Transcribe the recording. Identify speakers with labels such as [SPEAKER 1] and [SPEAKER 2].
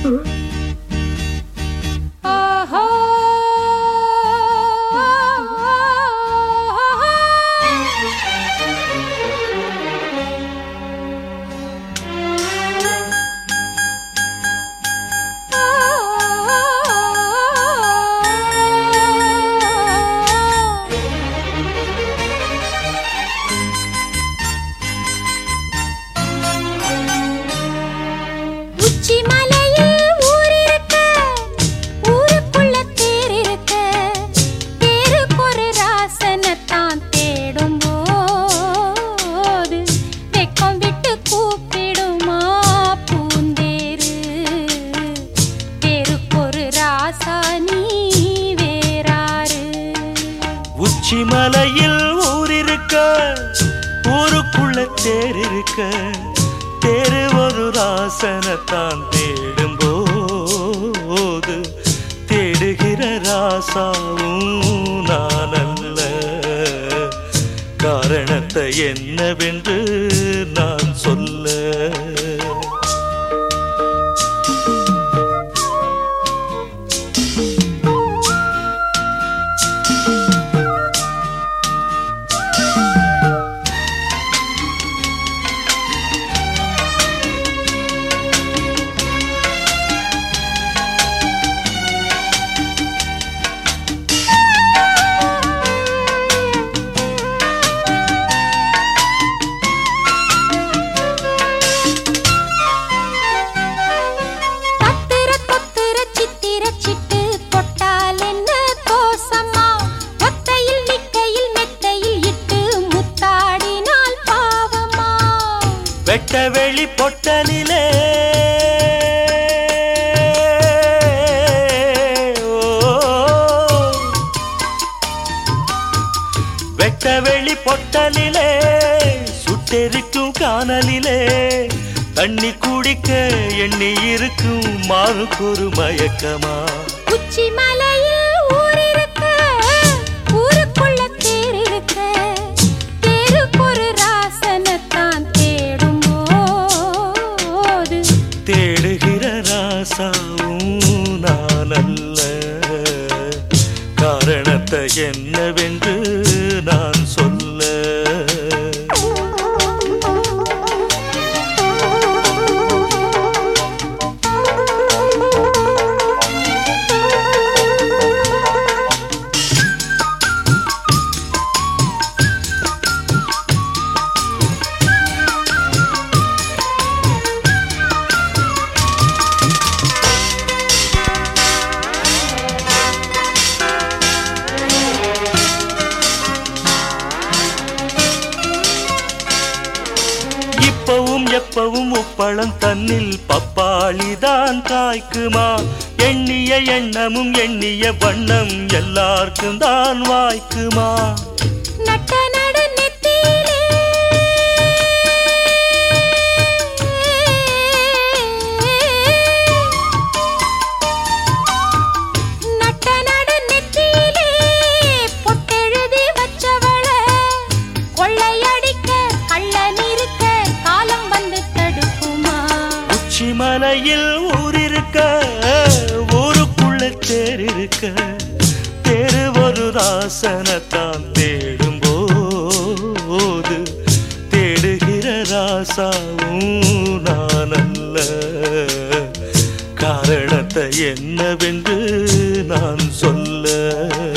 [SPEAKER 1] உச்சிமலையில் ஊரிருக்க ஊருக்குள்ள தேர் இருக்க தேரு ஒரு ராசனத்தான் தேடும்போது தேடுகிற ராசாவும் நான் அல்ல. காரணத்தை என்னவென்று நான் சொல்ல வெட்ட வெளி பொட்டலிலே வெட்ட வெளி பொட்டலிலே சுட்டெரிக்கும் காணலிலே தண்ணி குடிக்க எண்ணி இருக்கும் மானுக்கு ஒரு மயக்கமா.
[SPEAKER 2] உச்சி மலையில் ஊரிருக்க ஊருக்குள்ள தேர் இருக்க தேருக்கு ஒரு ராசனத்தான் தேடும்போது
[SPEAKER 1] தேடுகிற ராசாவும் நான் அல்ல. காரணத்தை என்னவென்று நான் சொல்ல எப்பவும் உப்பளம் தன்னில் பப்பாளிதான் காய்க்குமா. எண்ணிய எண்ணமும் எண்ணிய வண்ணம் எல்லாருக்கும் தான் வாய்க்குமா.
[SPEAKER 2] நட்ட நடு நெத்தியிலே நட்ட நடு நெத்தியிலே பொட்டெழுதி வச்சவள கொள்ளையடிக்க கள்ளன் இருக்க காலம் வந்து தடுக்குமா.
[SPEAKER 1] உச்சிமலையில் ஊரிருக்க ஊருக்குள்ள தேர் இருக்க தேரு ஒரு ராசனத்தான் தேடும்போது தேடுகிற ராசாவும் நான் அல்ல. காரணத்தை என்னவென்று நான் சொல்ல